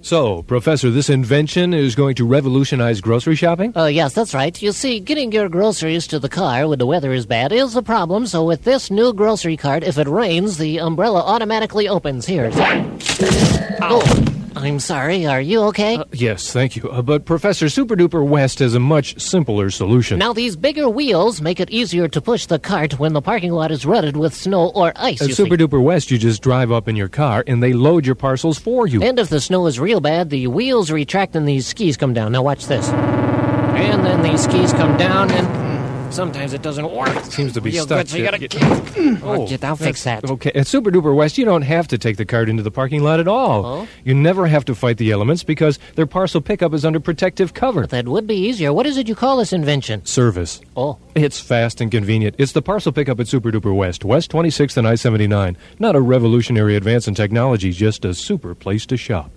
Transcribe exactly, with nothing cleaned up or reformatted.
So, Professor, this invention is going to revolutionize grocery shopping? Uh, yes, that's right. You see, getting your groceries to the car when the weather is bad is a problem, so with this new grocery cart, if it rains, the umbrella automatically opens. Here. Oh, I'm sorry. Are you okay? Uh, yes, thank you. Uh, but Professor, Super Duper West has a much simpler solution. Now, these bigger wheels make it easier to push the cart when the parking lot is rutted with snow or ice. At Super Duper West, you just drive up in your car and they load your parcels for you. And if the snow is real bad, the wheels retract and these skis come down. Now, watch this. And then these skis come down and... sometimes it doesn't work. It seems to be Real stuck. Good, so you gotta... Get... Oh, get, I'll fix that. Okay. At Super Duper West, you don't have to take the cart into the parking lot at all. Oh? You never have to fight the elements because their parcel pickup is under protective cover. But that would be easier. What is it you call this invention? Service. Oh. It's fast and convenient. It's the parcel pickup at Super Duper West, West twenty-sixth and I seventy-nine. Not a revolutionary advance in technology, just a super place to shop.